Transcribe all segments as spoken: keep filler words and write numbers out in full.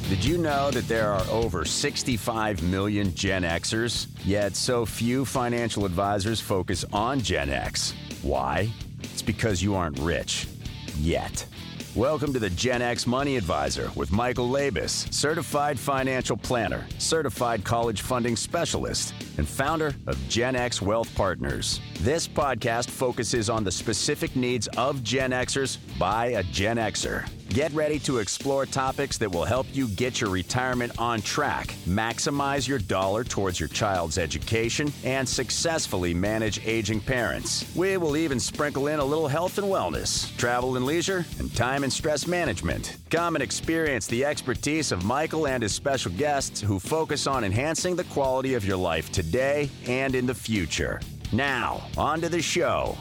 Did you know that there are over sixty-five million Gen Xers? Yet so few financial advisors focus on Gen X. Why? It's because you aren't rich. Yet. Welcome to the Gen X Money Advisor with Michael Labus, certified financial planner, certified college funding specialist, and founder of Gen X Wealth Partners. This podcast focuses on the specific needs of Gen Xers by a Gen Xer. Get ready to explore topics that will help you get your retirement on track, maximize your dollar towards your child's education, and successfully manage aging parents. We will even sprinkle in a little health and wellness, travel and leisure, and time and stress management. Come and experience the expertise of Michael and his special guests who focus on enhancing the quality of your life today and in the future. Now, on to the show.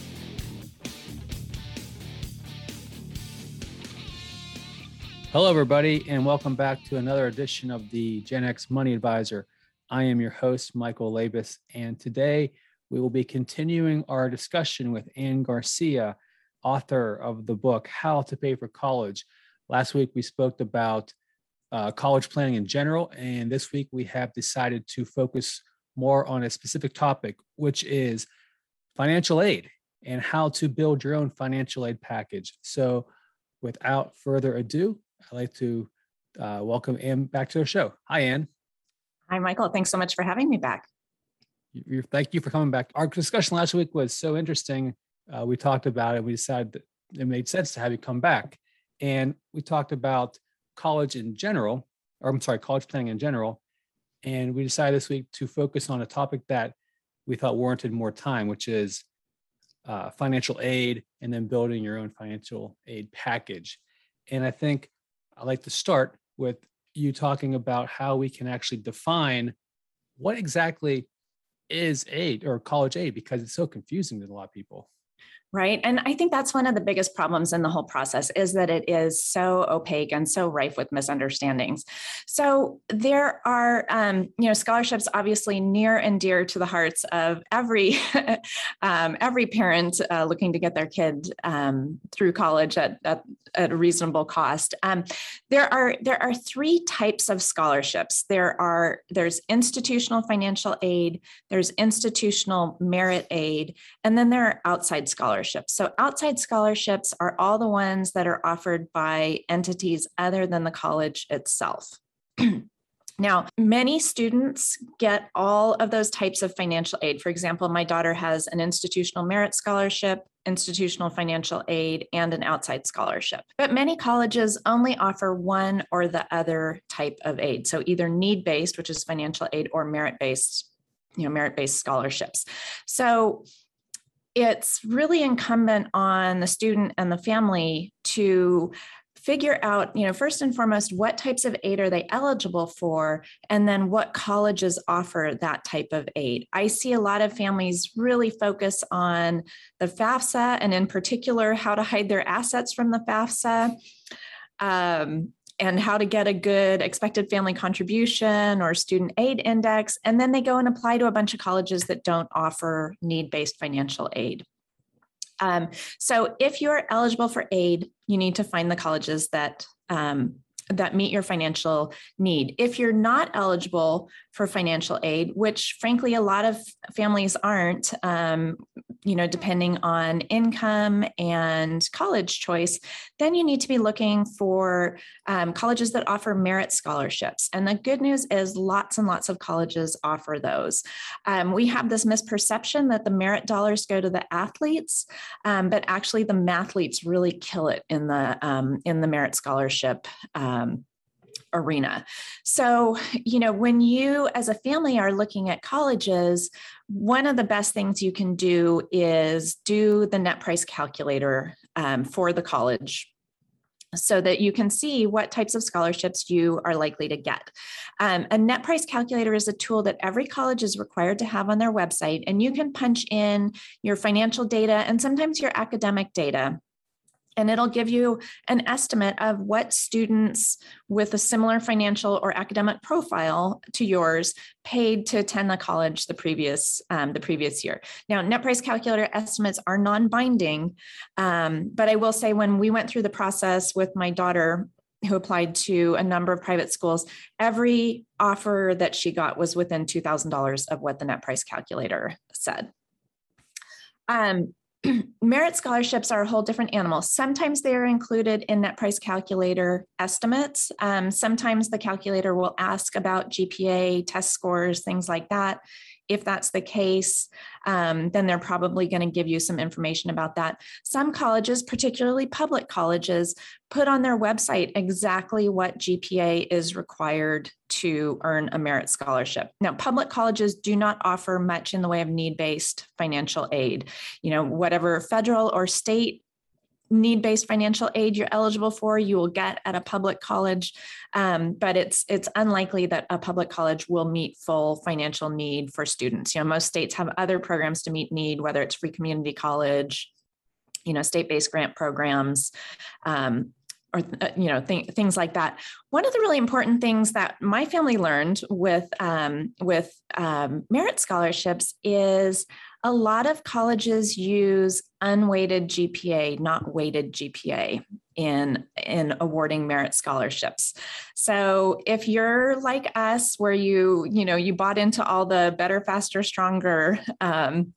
Hello, everybody, and welcome back to another edition of the Gen X Money Advisor. I am your host, Michael Labus, and today we will be continuing our discussion with Ann Garcia, author of the book, How to Pay for College. Last week, we spoke about uh, college planning in general, and this week we have decided to focus more on a specific topic, which is financial aid and how to build your own financial aid package. So without further ado, I'd like to uh, welcome Ann back to the show. Hi, Ann. Hi, Michael. Thanks so much for having me back. You, thank you for coming back. Our discussion last week was so interesting. Uh, we talked about it. We decided that it made sense to have you come back. And we talked about college in general, or I'm sorry, college planning in general. And we decided this week to focus on a topic that we thought warranted more time, which is uh, financial aid and then building your own financial aid package. And I think I'd like to start with you talking about how we can actually define what exactly is aid or college aid, because it's so confusing to a lot of people. Right. And I think that's one of the biggest problems in the whole process is that it is so opaque and so rife with misunderstandings. So there are, um, you know, scholarships obviously near and dear to the hearts of every um, every parent uh, looking to get their kid um, through college at, at, at a reasonable cost. Um, there are there are three types of scholarships. There are there's institutional financial aid, there's institutional merit aid, and then there are outside scholarships. So outside scholarships are all the ones that are offered by entities other than the college itself. Now, many students get all of those types of financial aid. For example, my daughter has an institutional merit scholarship, institutional financial aid, and an outside scholarship. But many colleges only offer one or the other type of aid. So either need-based, which is financial aid, or merit-based, you know, merit-based scholarships. So it's really incumbent on the student and the family to figure out, you know, first and foremost, what types of aid are they eligible for, and then what colleges offer that type of aid. I see a lot of families really focus on the FAFSA, and in particular, how to hide their assets from the FAFSA. Um, and how to get a good expected family contribution or student aid index. And then they go and apply to a bunch of colleges that don't offer need-based financial aid. Um, so if you're eligible for aid, you need to find the colleges that um, that meet your financial need. If you're not eligible for financial aid, which frankly, a lot of families aren't, um, you know, depending on income and college choice, then you need to be looking for um, colleges that offer merit scholarships. And the good news is lots and lots of colleges offer those. Um, we have this misperception that the merit dollars go to the athletes, um, but actually the mathletes really kill it in the um, in the merit scholarship um, arena. So, you know, when you as a family are looking at colleges, one of the best things you can do is do the net price calculator um, for the college, so that you can see what types of scholarships you are likely to get. Um, a net price calculator is a tool that every college is required to have on their website, and you can punch in your financial data and sometimes your academic data. And it'll give you an estimate of what students with a similar financial or academic profile to yours paid to attend the college the previous um, the previous year. Now, net price calculator estimates are non-binding, um, but I will say when we went through the process with my daughter who applied to a number of private schools. Every offer that she got was within two thousand dollars of what the net price calculator said. Um, Merit scholarships are a whole different animal. Sometimes they are included in net price calculator estimates. Um, sometimes the calculator will ask about G P A, test scores, things like that. If that's the case, um, then they're probably going to give you some information about that. Some colleges, particularly public colleges, put on their website exactly what G P A is required to earn a merit scholarship. Now, public colleges do not offer much in the way of need-based financial aid. You know, whatever federal or state need-based financial aid you're eligible for, you will get at a public college, um, but it's it's unlikely that a public college will meet full financial need for students. You know, most states have other programs to meet need, whether it's free community college, you know, state-based grant programs, um, or you know, th- things like that. One of the really important things that my family learned with um, with um, merit scholarships is a lot of colleges use unweighted G P A, not weighted G P A in, in awarding merit scholarships. So if you're like us, where you, you know, you bought into all the better, faster, stronger, um,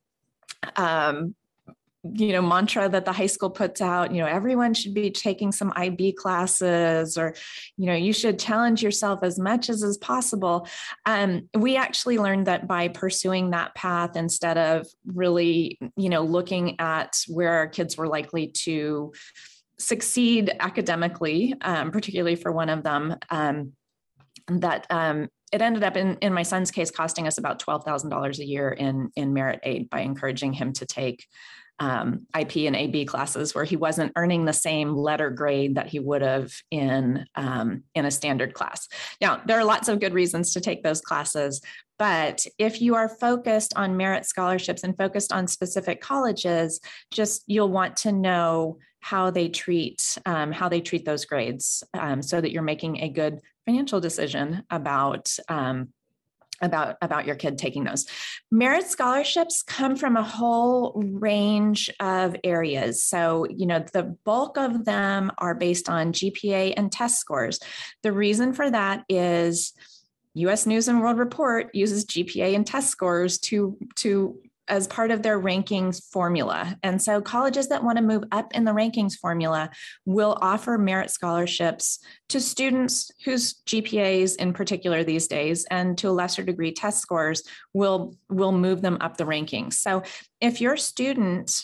um, you know, mantra that the high school puts out, you know, everyone should be taking some I B classes, or, you know, you should challenge yourself as much as is possible. Um, we actually learned that by pursuing that path, instead of really, you know, looking at where our kids were likely to succeed academically, um, particularly for one of them, um, that um, it ended up in, in my son's case, costing us about twelve thousand dollars a year in, in merit aid by encouraging him to take Um, I P and A B classes where he wasn't earning the same letter grade that he would have in, um, in a standard class. Now, there are lots of good reasons to take those classes, but if you are focused on merit scholarships and focused on specific colleges, just you'll want to know how they treat, um, how they treat those grades, um, so that you're making a good financial decision about um, about, about your kid taking those. Merit scholarships come from a whole range of areas. So, you know, the bulk of them are based on G P A and test scores. The reason for that is U S News and World Report uses G P A and test scores to, to as part of their rankings formula. And so colleges that want to move up in the rankings formula will offer merit scholarships to students whose G P As in particular these days, and to a lesser degree test scores, will, will move them up the rankings. So if your student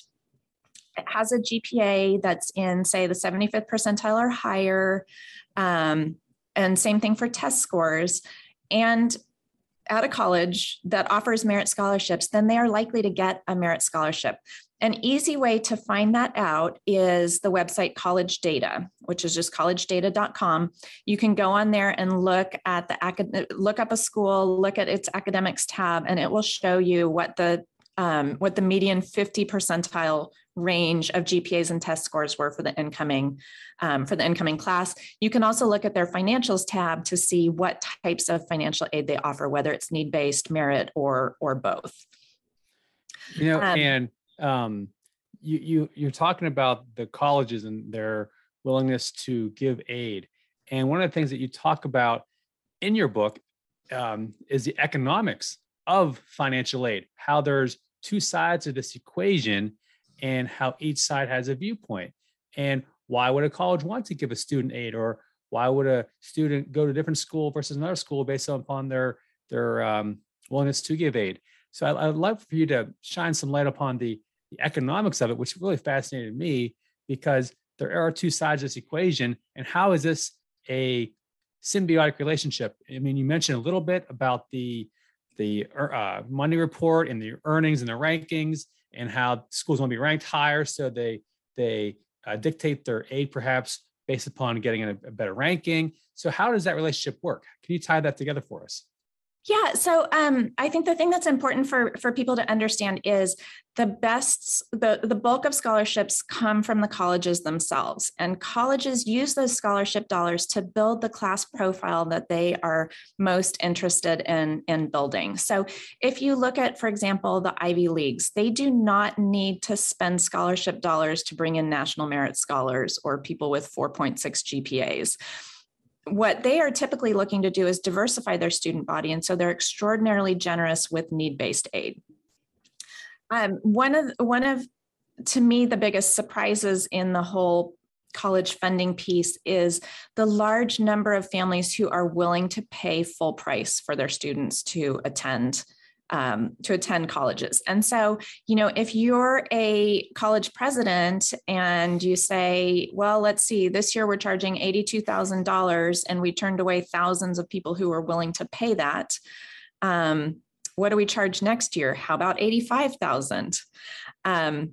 has a G P A that's in, say, the seventy-fifth percentile or higher, um, and same thing for test scores, and at a college that offers merit scholarships, then they are likely to get a merit scholarship. An easy way to find that out is the website College Data, which is just college data dot com. You can go on there and look at the acad- look up a school, look at its academics tab, and it will show you what the um, what the median fifty percentile range of G P As and test scores were for the incoming um, for the incoming class. You can also look at their financials tab to see what types of financial aid they offer, whether it's need-based, merit, or or both. You know, Um, and um, you you you're talking about the colleges and their willingness to give aid, and one of the things that you talk about in your book um, is the economics of financial aid, how there's two sides of this equation, and how each side has a viewpoint. And why would a college want to give a student aid, or why would a student go to a different school versus another school based upon their their um, willingness to give aid? So I, I'd love for you to shine some light upon the, the economics of it, which really fascinated me, because there are two sides of this equation. And how is this a symbiotic relationship? I mean, you mentioned a little bit about the the uh, money report and the earnings and the rankings, and how schools want to be ranked higher, so they they uh, dictate their aid perhaps based upon getting a, a better ranking. So how does that relationship work? Can you tie that together for us? Yeah. So um, I think the thing that's important for, for people to understand is the best, the, the bulk of scholarships come from the colleges themselves, and colleges use those scholarship dollars to build the class profile that they are most interested in, in building. So if you look at, for example, the Ivy Leagues, they do not need to spend scholarship dollars to bring in national merit scholars or people with four point six G P As. What they are typically looking to do is diversify their student body. And so they're extraordinarily generous with need-based aid. Um, one of, one of, to me, the biggest surprises in the whole college funding piece is the large number of families who are willing to pay full price for their students to attend Um, to attend colleges. And so, you know, if you're a college president and you say, well, let's see, this year we're charging eighty-two thousand dollars and we turned away thousands of people who were willing to pay that. Um, what do we charge next year? How about eighty-five thousand dollars? Um,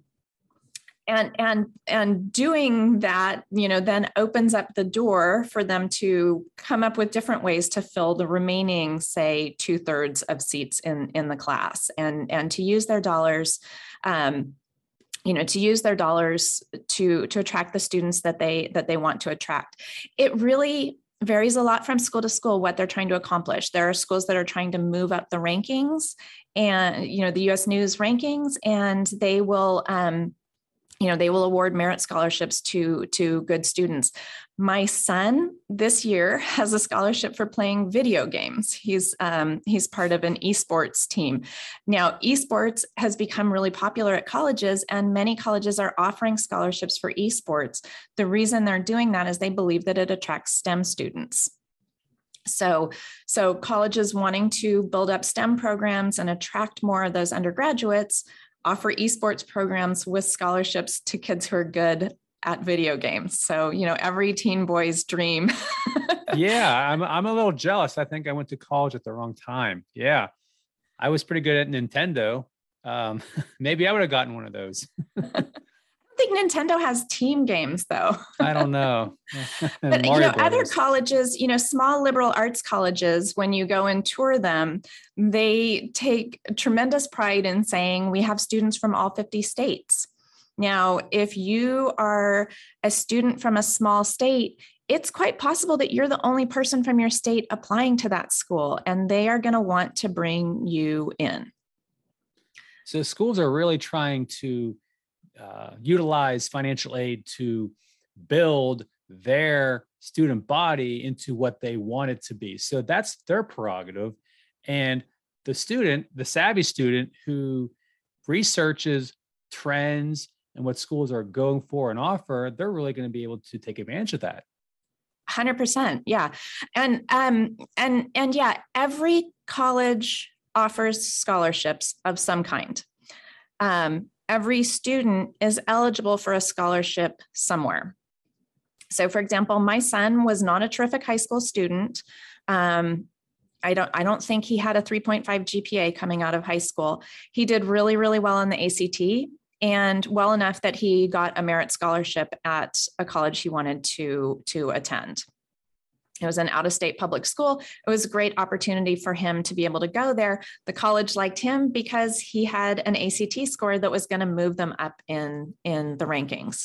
And, and, and doing that, you know, then opens up the door for them to come up with different ways to fill the remaining, say, two thirds of seats in, in the class, and, and to use their dollars, um, you know, to use their dollars to, to attract the students that they, that they want to attract. It really varies a lot from school to school what they're trying to accomplish. There are schools that are trying to move up the rankings and, you know, the U S News rankings, and they will, um, you know, they will award merit scholarships to, to good students. My son this year has a scholarship for playing video games. He's, um, he's part of an esports team. Now, esports has become really popular at colleges, and many colleges are offering scholarships for esports. The reason they're doing that is they believe that it attracts STEM students. So, so colleges wanting to build up STEM programs and attract more of those undergraduates offer esports programs with scholarships to kids who are good at video games. So, you know, every teen boy's dream. Yeah, I'm I'm a little jealous. I think I went to college at the wrong time. Yeah, I was pretty good at Nintendo. Um, maybe I would have gotten one of those. I think Nintendo has team games, though. I don't know. But, you know, other colleges, you know, small liberal arts colleges, when you go and tour them, they take tremendous pride in saying we have students from all fifty states. Now, if you are a student from a small state, it's quite possible that you're the only person from your state applying to that school, and they are going to want to bring you in. So schools are really trying to Uh, utilize financial aid to build their student body into what they want it to be. So that's their prerogative. And the student, the savvy student who researches trends and what schools are going for and offer, they're really going to be able to take advantage of that. one hundred percent. Yeah. And, um, and, and yeah, every college offers scholarships of some kind. Um, Every student is eligible for a scholarship somewhere. So, for example, my son was not a terrific high school student. Um, I don't, I don't think he had a three point five G P A coming out of high school. He did really, really well on the A C T, and well enough that he got a merit scholarship at a college he wanted to, to attend. It was an out-of-state public school. It was a great opportunity for him to be able to go there. The college liked him because he had an A C T score that was going to move them up in, in the rankings.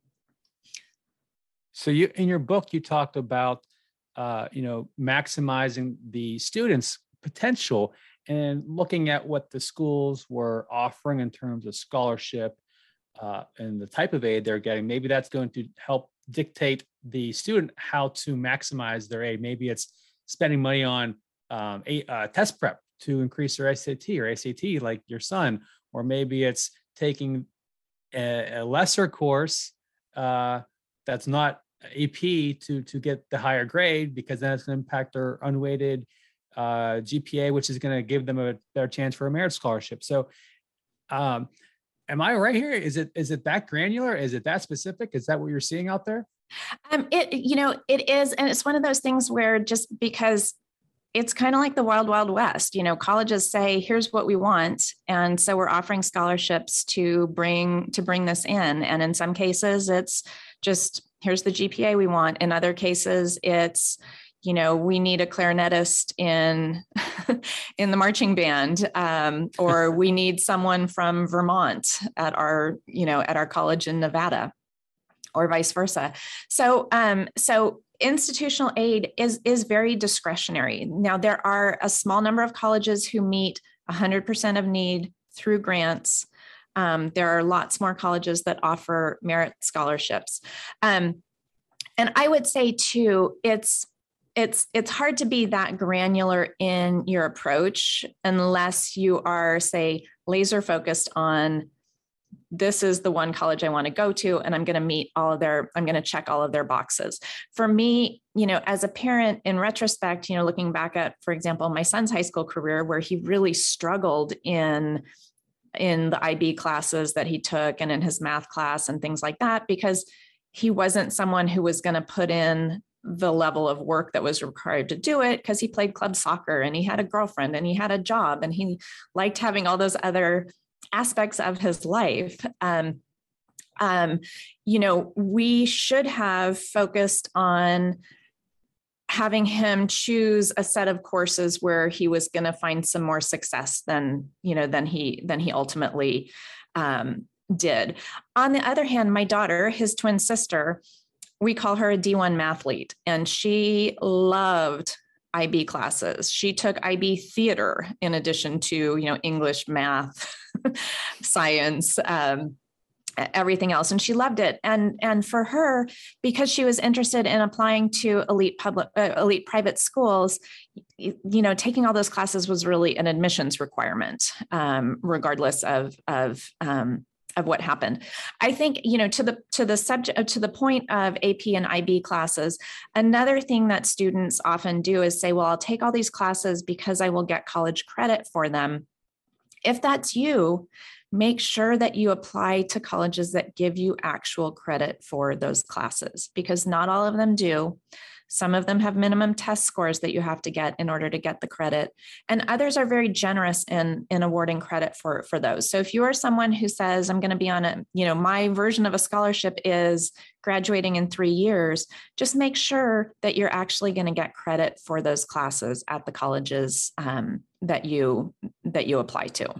So you, in your book, you talked about, uh, you know, maximizing the students' potential and looking at what the schools were offering in terms of scholarship uh, and the type of aid they're getting. Maybe that's going to help dictate the student how to maximize their aid. Maybe it's spending money on um, a uh, test prep to increase their S A T or A C T, like your son, or maybe it's taking a, a lesser course uh, that's not A P to to get the higher grade, because then it's going to impact their unweighted uh, G P A, which is going to give them a better chance for a merit scholarship. So, um, am I right here? Is it is it that granular? Is it that specific? Is that what you're seeing out there? Um, it, you know, it is. And it's one of those things where just because it's kind of like the wild, wild west, you know, colleges say, here's what we want. And so we're offering scholarships to bring, to bring this in. And in some cases, it's just, here's the G P A we want. In other cases, it's, you know, we need a clarinetist in, in the marching band, um, or we need someone from Vermont at our, you know, at our college in Nevada, or vice versa. So, um, so institutional aid is, is very discretionary. Now, there are a small number of colleges who meet one hundred percent of need through grants. Um, there are lots more colleges that offer merit scholarships. Um, and I would say too, it's, it's, it's hard to be that granular in your approach unless you are, say, laser focused on, this is the one college I want to go to, and I'm going to meet all of their, I'm going to check all of their boxes. For me, you know, as a parent, in retrospect, you know, looking back at, for example, my son's high school career, where he really struggled in, in the I B classes that he took and in his math class and things like that, because he wasn't someone who was going to put in the level of work that was required to do it, because he played club soccer and he had a girlfriend and he had a job and he liked having all those other aspects of his life. Um, um, you know, we should have focused on having him choose a set of courses where he was going to find some more success than, you know, than he, than he ultimately um, did. On the other hand, my daughter, his twin sister, we call her a D one mathlete, and she loved I B classes. She took I B theater in addition to, you know, English, math, science, um, everything else. And she loved it. And, and for her, because she was interested in applying to elite public, uh, elite private schools, you, you know, taking all those classes was really an admissions requirement, um, regardless of, of, um, of what happened. I think, you know, to the, to the subject, to the point of A P and I B classes, another thing that students often do is say, well, I'll take all these classes because I will get college credit for them. If that's you, make sure that you apply to colleges that give you actual credit for those classes, because not all of them do. Some of them have minimum test scores that you have to get in order to get the credit. And others are very generous in, in awarding credit for, for those. So if you are someone who says, I'm going to be on a, you know, my version of a scholarship is graduating in three years, just make sure that you're actually going to get credit for those classes at the colleges um, that you, that you apply to.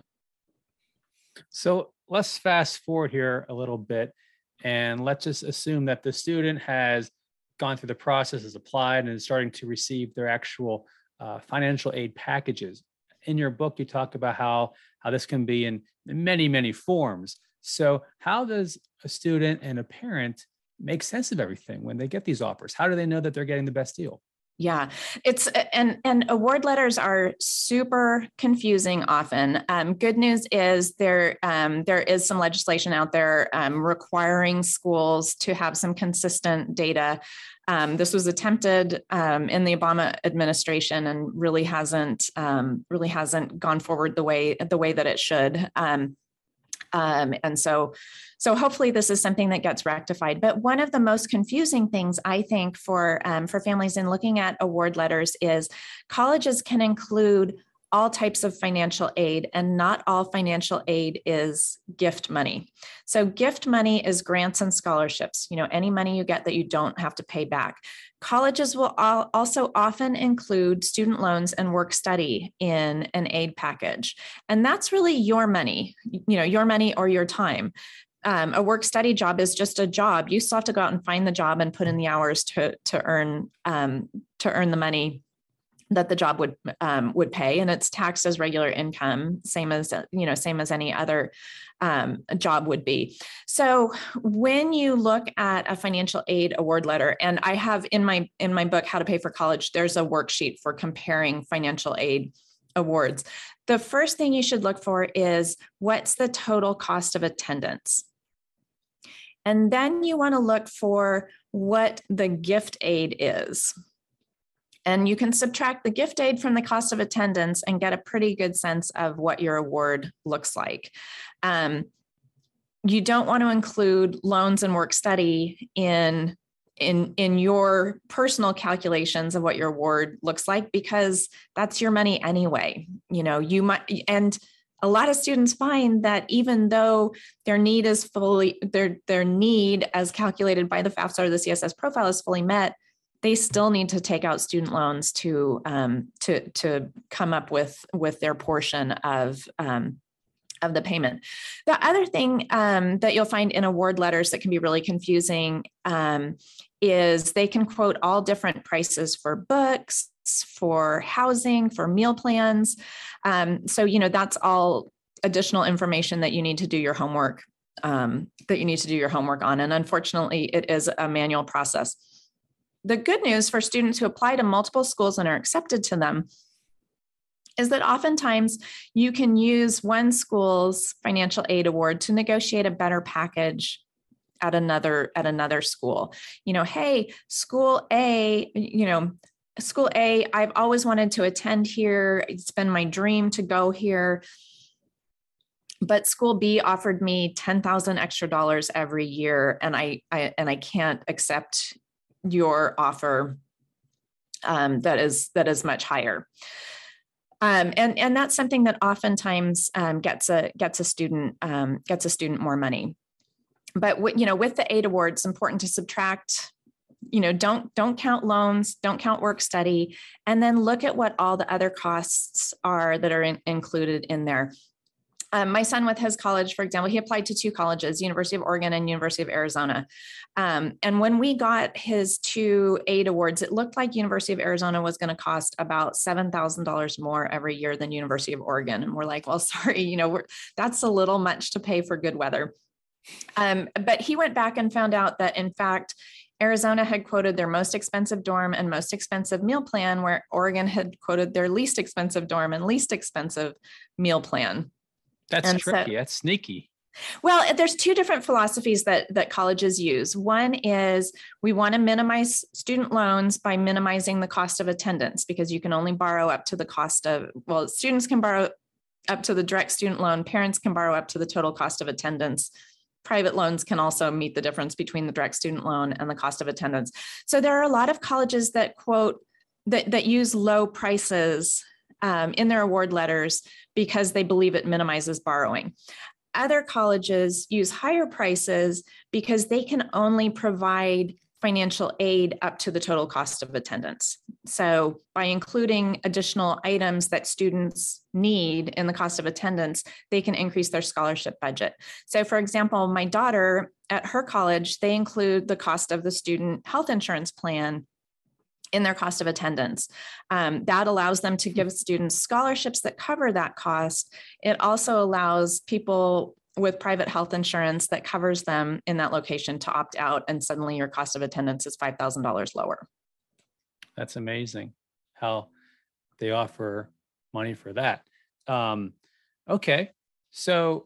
So let's fast forward here a little bit, and let's just assume that the student has gone through the process, has applied, and is starting to receive their actual uh, financial aid packages. In your book, you talk about how, how this can be in many, many forms. So how does a student and a parent make sense of everything when they get these offers? How do they know that they're getting the best deal? Yeah, it's and and award letters are super confusing often. Um, good news is there um, there is some legislation out there um, requiring schools to have some consistent data. Um, this was attempted um, in the Obama administration and really hasn't um, really hasn't gone forward the way the way that it should. Um, Um, and so, so hopefully this is something that gets rectified. But one of the most confusing things, I think, for, um, for families in looking at award letters is colleges can include all types of financial aid, and not all financial aid is gift money. So gift money is grants and scholarships, you know, any money you get that you don't have to pay back. Colleges will also often include student loans and work study in an aid package. And that's really your money, you know, your money or your time. Um, a work study job is just a job. You still have to go out and find the job and put in the hours to, to earn, um, to earn the money that the job would um, would pay, and it's taxed as regular income, same as you know, same as any other um, job would be. So when you look at a financial aid award letter, and I have in my in my book, How to Pay for College, there's a worksheet for comparing financial aid awards. The first thing you should look for is what's the total cost of attendance, and then you want to look for what the gift aid is. And you can subtract the gift aid from the cost of attendance and get a pretty good sense of what your award looks like. Um, you don't want to include loans and work study in, in, in your personal calculations of what your award looks like, because that's your money anyway. You know, you might, and a lot of students find that even though their need is fully, their, their need as calculated by the FAFSA or the C S S profile is fully met, they still need to take out student loans to um, to to come up with with their portion of um, of the payment. The other thing um, that you'll find in award letters that can be really confusing um, is they can quote all different prices for books, for housing, for meal plans. Um, so, you know, that's all additional information that you need to do your homework, um, that you need to do your homework on. And unfortunately, it is a manual process. The good news for students who apply to multiple schools and are accepted to them is that oftentimes you can use one school's financial aid award to negotiate a better package at another at another school. You know, hey, school A, you know, school A, I've always wanted to attend here. It's been my dream to go here. But school B offered me ten thousand extra dollars every year, and I, I and I can't accept your offer um, that is that is much higher. Um, and and that's something that oftentimes um, gets a gets a student um, gets a student more money. But w- you know, with the aid award, it's important to subtract. You know, don't don't count loans, don't count work study, and then look at what all the other costs are that are in, included in there. Um, my son with his college, for example, he applied to two colleges, University of Oregon and University of Arizona. Um, and when we got his two aid awards, it looked like University of Arizona was going to cost about seven thousand dollars more every year than University of Oregon. And we're like, well, sorry, you know, we're, that's a little much to pay for good weather. Um, but he went back and found out that, in fact, Arizona had quoted their most expensive dorm and most expensive meal plan, where Oregon had quoted their least expensive dorm and least expensive meal plan. That's and tricky. So, That's sneaky. Well, there's two different philosophies that, that colleges use. One is we want to minimize student loans by minimizing the cost of attendance, because you can only borrow up to the cost of, well, students can borrow up to the direct student loan. Parents can borrow up to the total cost of attendance. Private loans can also meet the difference between the direct student loan and the cost of attendance. So there are a lot of colleges that quote, that, that use low prices um, in their award letters because they believe it minimizes borrowing. Other colleges use higher prices because they can only provide financial aid up to the total cost of attendance. So by including additional items that students need in the cost of attendance, they can increase their scholarship budget. So for example, my daughter at her college, they include the cost of the student health insurance plan in their cost of attendance. Um, that allows them to give students scholarships that cover that cost. It also allows people with private health insurance that covers them in that location to opt out, and suddenly your cost of attendance is five thousand dollars lower. That's amazing how they offer money for that. Um, okay, so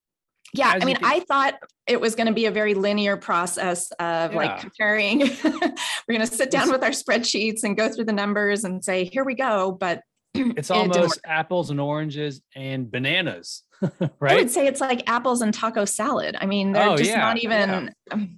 yeah, I mean, can... I thought it was going to be a very linear process of yeah. like comparing. We're going to sit down with our spreadsheets and go through the numbers and say, here we go. But it's almost apples and oranges and bananas, right? I would say it's like apples and taco salad. I mean, they're oh, just yeah, not even.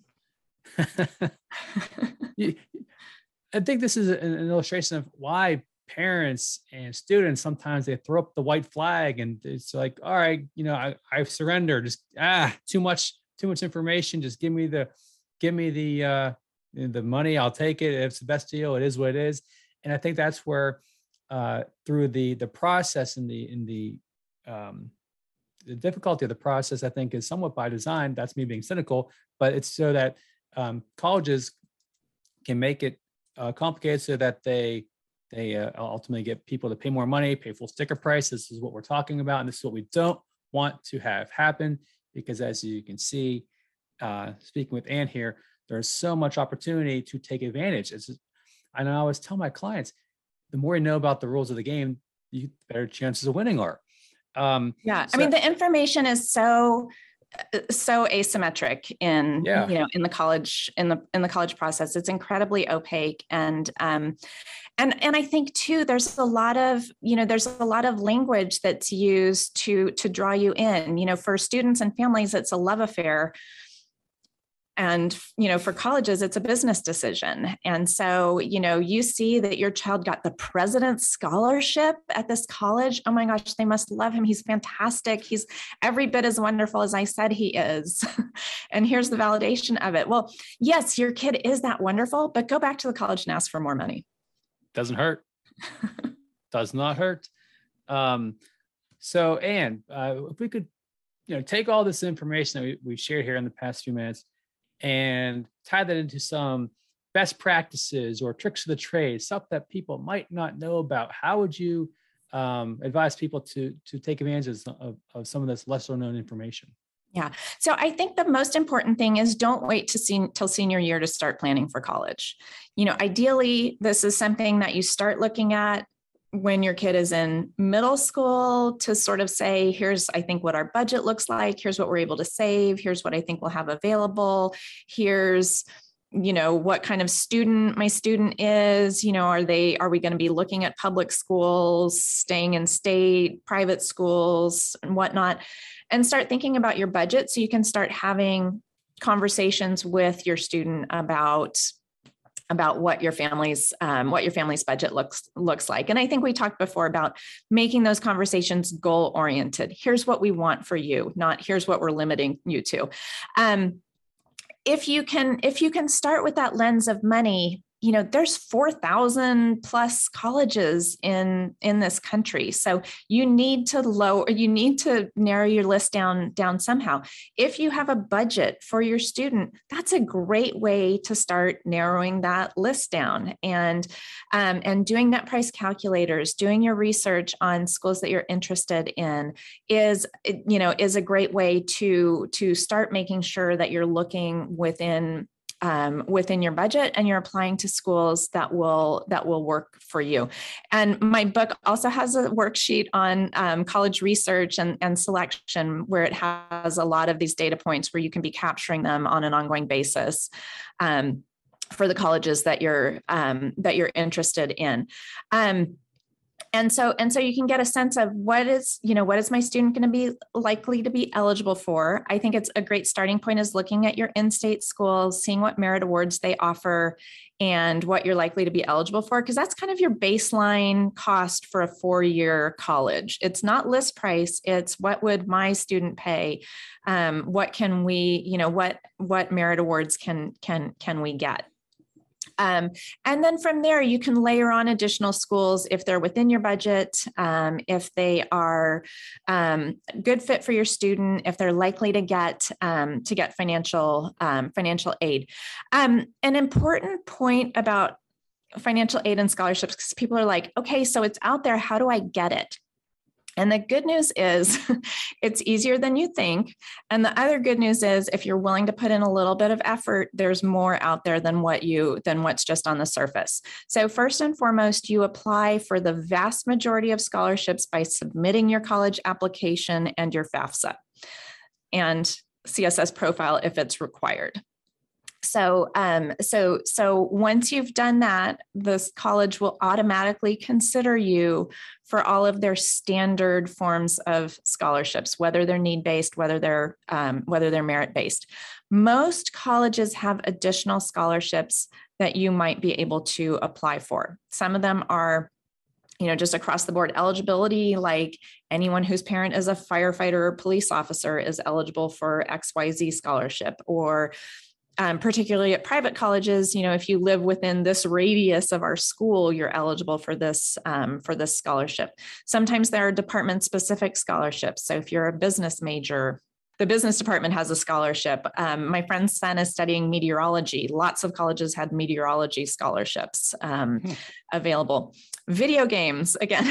Yeah. I think this is an illustration of why parents and students, sometimes they throw up the white flag and it's like, all right, you know, I, I surrender, just, ah, too much, too much information. Just give me the, give me the, uh, the money. I'll take it. If it's the best deal, it is what it is. And I think that's where, uh, through the, the process and the, in the, um, the difficulty of the process, I think is somewhat by design. That's me being cynical, but it's so that, um, colleges can make it, uh, complicated so that they, They uh, ultimately get people to pay more money, pay full sticker price. This is what we're talking about. And this is what we don't want to have happen, because as you can see, uh, speaking with Ann here, there's so much opportunity to take advantage. It's, and I always tell my clients, the more you know about the rules of the game, the better chances of winning are. Um, yeah. so, I mean, the information is so so asymmetric in yeah. you know in the college in the in the college process. It's incredibly opaque, and um and and I think too there's a lot of you know there's a lot of language that's used to to draw you in. You know, for students and families, it's a love affair. And, you know, for colleges, it's a business decision. And so, you know, you see that your child got the president's scholarship at this college. Oh my gosh, they must love him. He's fantastic. He's every bit as wonderful as I said he is. And here's the validation of it. Well, yes, your kid is that wonderful, but go back to the college and ask for more money. Doesn't hurt. Does not hurt. Um, so, Anne, uh, if we could, you know, take all this information that we, we've shared here in the past few minutes and tie that into some best practices or tricks of the trade, stuff that people might not know about, how would you um, advise people to, to take advantage of, of some of this lesser known information? Yeah. So I think the most important thing is don't wait to see till senior year to start planning for college. You know, ideally, this is something that you start looking at when your kid is in middle school to sort of say, here's, I think, what our budget looks like. Here's what we're able to save. Here's what I think we'll have available. Here's, you know, what kind of student my student is. You know, are they, are we going to be looking at public schools, staying in state, private schools, and whatnot, and start thinking about your budget so you can start having conversations with your student about about what your family's um, what your family's budget looks looks like. And I think we talked before about making those conversations goal oriented. Here's what we want for you, not here's what we're limiting you to. Um, if you can, if you can start with that lens of money, you know, there's four thousand plus colleges in, in this country. So you need to lower, you need to narrow your list down, down somehow. If you have a budget for your student, that's a great way to start narrowing that list down and, um, and doing net price calculators, doing your research on schools that you're interested in is, you know, is a great way to, to start making sure that you're looking within Um, within your budget and you're applying to schools that will that will work for you. And my book also has a worksheet on um, college research and, and selection, where it has a lot of these data points where you can be capturing them on an ongoing basis um, for the colleges that you're um, that you're interested in. Um, And so, and so you can get a sense of what is, you know, what is my student going to be likely to be eligible for? I think it's a great starting point is looking at your in-state schools, seeing what merit awards they offer and what you're likely to be eligible for, because that's kind of your baseline cost for a four-year college. It's not list price. It's what would my student pay? Um, what can we, you know, what, what merit awards can, can, can we get? Um, and then from there, you can layer on additional schools if they're within your budget, um, if they are um, good fit for your student, if they're likely to get um, to get financial um, financial aid. Um, an important point about financial aid and scholarships, because people are like, okay, so it's out there. How do I get it? And the good news is it's easier than you think. And the other good news is if you're willing to put in a little bit of effort, there's more out there than what you than what's just on the surface. So first and foremost, you apply for the vast majority of scholarships by submitting your college application and your FAFSA and C S S profile if it's required. So, um, so, so once you've done that, this college will automatically consider you for all of their standard forms of scholarships, whether they're need-based, whether they're, um, whether they're merit-based. Most colleges have additional scholarships that you might be able to apply for. Some of them are, you know, just across the board eligibility, like anyone whose parent is a firefighter or police officer is eligible for X Y Z scholarship, or Um, particularly at private colleges, you know, if you live within this radius of our school, you're eligible for this um, for this scholarship. Sometimes there are department-specific scholarships. So if you're a business major, the business department has a scholarship. Um, my friend's son is studying meteorology. Lots of colleges had meteorology scholarships um, hmm. available. Video games, again.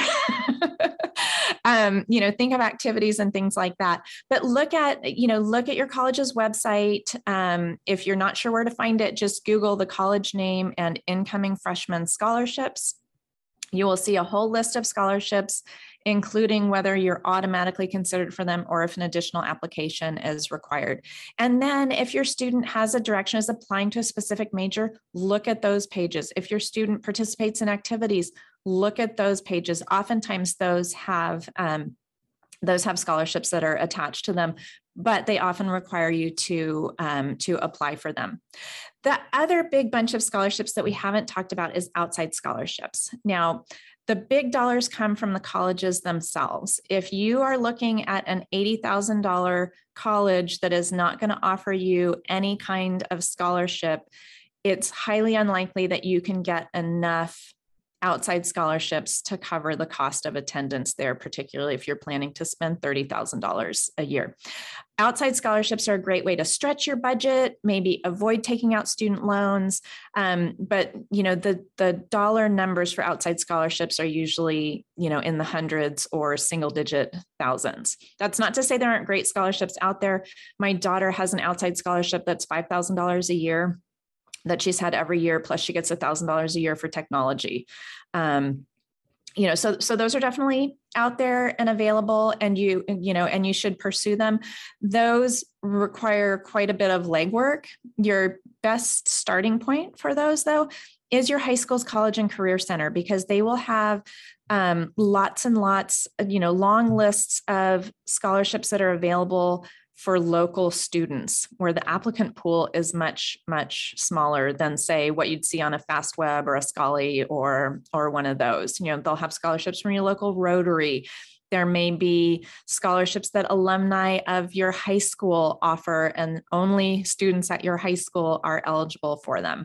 Um, you know, think of activities and things like that, but look at, you know, look at your college's website. Um, if you're not sure where to find it, just Google the college name and incoming freshman scholarships. You will see a whole list of scholarships, including whether you're automatically considered for them or if an additional application is required. And then if your student has a direction, is applying to a specific major, look at those pages. If your student participates in activities, look at those pages. Oftentimes those have um, Those have scholarships that are attached to them, but they often require you to, um, to apply for them. The other big bunch of scholarships that we haven't talked about is outside scholarships. Now, the big dollars come from the colleges themselves. If you are looking at an eighty thousand dollars college that is not going to offer you any kind of scholarship, it's highly unlikely that you can get enough outside scholarships to cover the cost of attendance there, particularly if you're planning to spend thirty thousand dollars a year. Outside scholarships are a great way to stretch your budget, maybe avoid taking out student loans. Um, but, you know, the, the dollar numbers for outside scholarships are usually, you know, in the hundreds or single digit thousands. That's not to say there aren't great scholarships out there. My daughter has an outside scholarship that's five thousand dollars a year that she's had every year. Plus she gets a thousand dollars a year for technology. Um, you know, so, so those are definitely out there and available, and you, you know, and you should pursue them. Those require quite a bit of legwork. Your best starting point for those, though, is your high school's college and career center, because they will have um, lots and lots, you know, long lists of scholarships that are available for local students, where the applicant pool is much, much smaller than, say, what you'd see on a FastWeb or a Scholly or, or one of those. You know, they'll have scholarships from your local Rotary. There may be scholarships that alumni of your high school offer, and only students at your high school are eligible for them.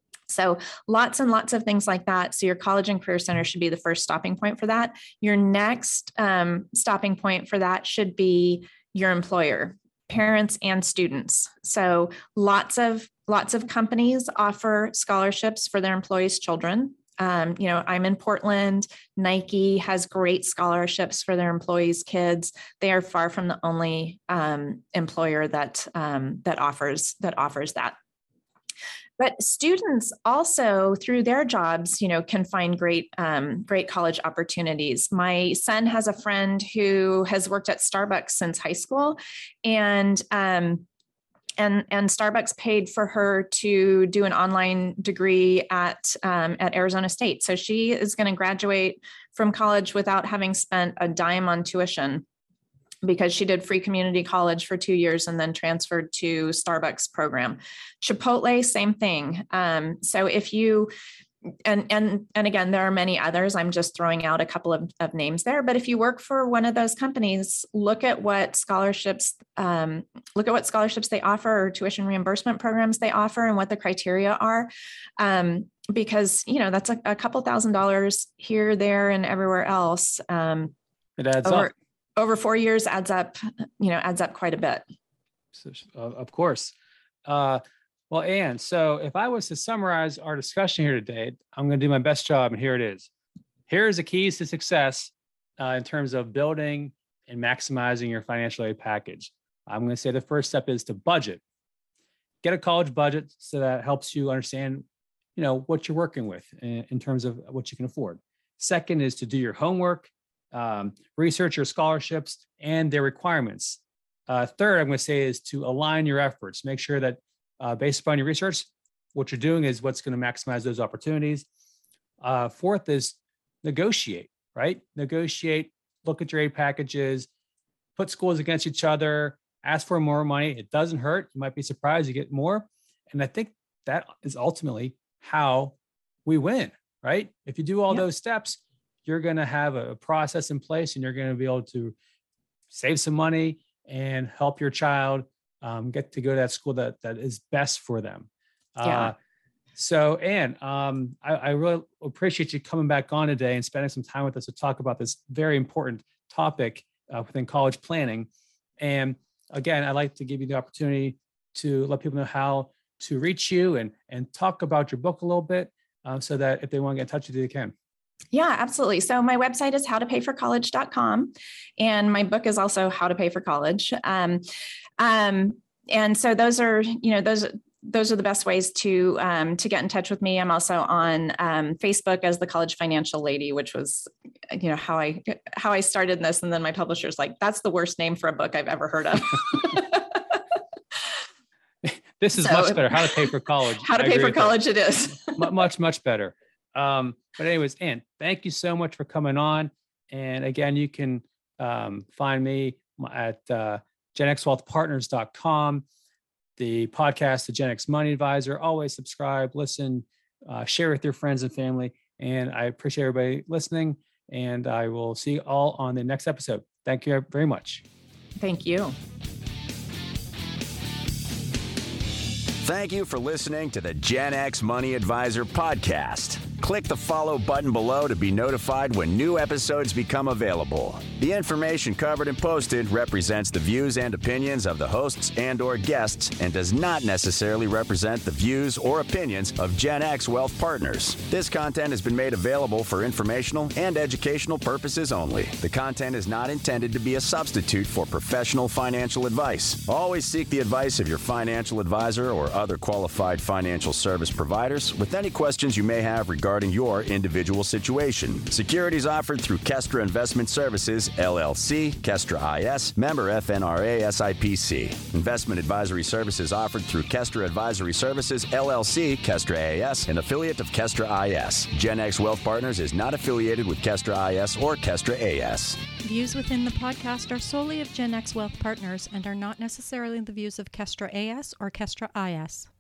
So lots and lots of things like that. So your college and career center should be the first stopping point for that. Your next um, stopping point for that should be your employer, parents and students. So lots of lots of companies offer scholarships for their employees' children. Um, you know, I'm in Portland. Nike has great scholarships for their employees' kids. They are far from the only um, employer that um, that offers that offers that. But students also, through their jobs, you know, can find great, um, great college opportunities. My son has a friend who has worked at Starbucks since high school, and um, and and Starbucks paid for her to do an online degree at um, at Arizona State. So she is going to graduate from college without having spent a dime on tuition, because she did free community college for two years and then transferred to Starbucks program. Chipotle, same thing. Um, so if you, and, and, and again, there are many others, I'm just throwing out a couple of, of names there, but if you work for one of those companies, look at what scholarships, um, look at what scholarships they offer, or tuition reimbursement programs they offer, and what the criteria are. Um, because, you know, that's a, a couple thousand dollars here, there, and everywhere else. Um, it adds over, up. Over four years adds up, you know, adds up quite a bit. So, uh, of course. Uh, well, Anne, so if I was to summarize our discussion here today, I'm going to do my best job, and here it is. Here's the keys to success uh, in terms of building and maximizing your financial aid package. I'm going to say the first step is to budget. Get a college budget so that helps you understand, you know, what you're working with in, in terms of what you can afford. Second is to do your homework. Um, research your scholarships and their requirements. Uh, third, I'm going to say is to align your efforts. Make sure that uh, based upon your research, what you're doing is what's going to maximize those opportunities. Uh, fourth is negotiate, right? Negotiate, look at your aid packages, put schools against each other, ask for more money. It doesn't hurt. You might be surprised you get more. And I think that is ultimately how we win, right? If you do all Yep. those steps, you're going to have a process in place, and you're going to be able to save some money and help your child um, get to go to that school that that is best for them. Yeah. Uh, so, Anne, um, I, I really appreciate you coming back on today and spending some time with us to talk about this very important topic uh, within college planning. And again, I'd like to give you the opportunity to let people know how to reach you and, and talk about your book a little bit uh, so that if they want to get in touch with you, they can. Yeah, absolutely. So my website is how to pay for college dot com. And my book is also How to Pay for College. Um, um, and so those are, you know, those, those are the best ways to, um, to get in touch with me. I'm also on um, Facebook as the College Financial Lady, which was, you know, how I, how I started this. And then my publisher's like, that's the worst name for a book I've ever heard of. This is so, much better. How to Pay for College. How to I Pay for College that. It is. Much, much better. Um, but anyways, Anne, thank you so much for coming on. And again, you can Um, find me at uh, gen x wealth partners dot com. The podcast, The Gen X Money Advisor. Always subscribe, listen, uh, share with your friends and family. And I appreciate everybody listening. And I will see you all on the next episode. Thank you very much. Thank you. Thank you for listening to the Gen X Money Advisor podcast. Click the follow button below to be notified when new episodes become available. The information covered and posted represents the views and opinions of the hosts and or guests and does not necessarily represent the views or opinions of Gen X Wealth Partners. This content has been made available for informational and educational purposes only. The content is not intended to be a substitute for professional financial advice. Always seek the advice of your financial advisor or other qualified financial service providers with any questions you may have regarding regarding your individual situation. Securities offered through Kestra Investment Services, L L C, Kestra I S, member F N R A S I P C. Investment advisory services offered through Kestra Advisory Services, L L C, Kestra A S, an affiliate of Kestra I S. Gen X Wealth Partners is not affiliated with Kestra I S or Kestra A S. Views within the podcast are solely of Gen X Wealth Partners and are not necessarily the views of Kestra A S or Kestra I S.